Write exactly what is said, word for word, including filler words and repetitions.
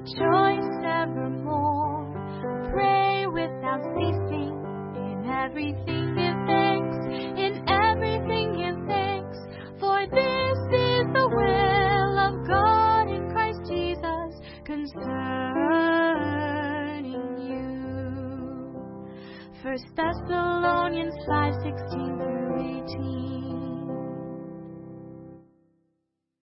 rejoice evermore. Pray without ceasing. In everything give thanks. In everything give thanks. For this is the will of God in Christ Jesus concerning you. First Thessalonians five sixteen through eighteen.